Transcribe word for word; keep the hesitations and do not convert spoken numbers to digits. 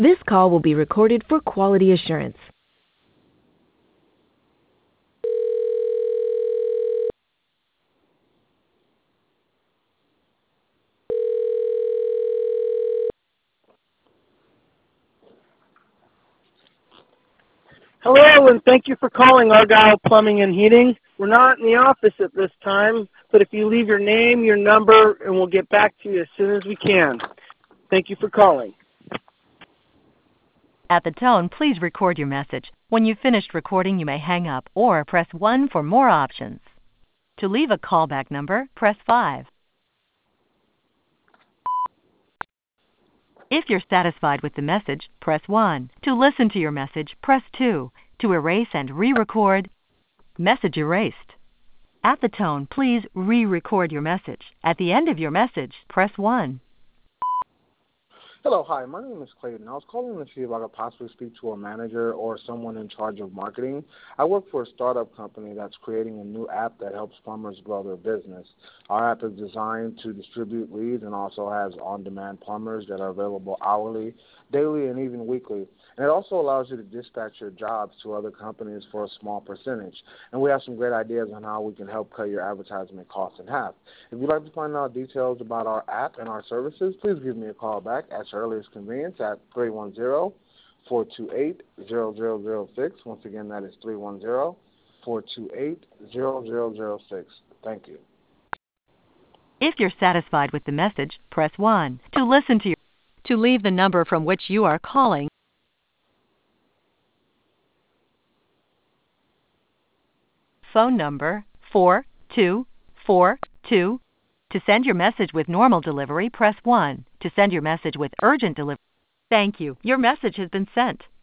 This call will be recorded for quality assurance. Hello, and thank you for calling Argyle Plumbing and Heating. We're not in the office at this time, but if you leave your name, your number, and we'll get back to you as soon as we can. Thank you for calling. At the tone, please record your message. When you've finished recording, you may hang up or press one for more options. To leave a callback number, press five. If you're satisfied with the message, press one. To listen to your message, press two. To erase and re-record, message erased. At the tone, please re-record your message. At the end of your message, press one. Hello, hi, my name is Clayton. I was calling to see if I could possibly speak to a manager or someone in charge of marketing. I work for a startup company that's creating a new app that helps plumbers grow their business. Our app is designed to distribute leads and also has on-demand plumbers that are available hourly, daily, and even weekly. And it also allows you to dispatch your jobs to other companies for a small percentage. And we have some great ideas on how we can help cut your advertisement costs in half. If you'd like to find out details about our app and our services, please give me a call back at your earliest convenience at three one zero, four two eight, zero zero zero six. Once again, that is three one zero, four two eight, zero zero zero six. Thank you. If you're satisfied with the message, press one. To listen to your to leave the number from which you are calling, phone number four two four two. To send your message with normal delivery, press one. To send your message with urgent delivery, thank you. Your message has been sent.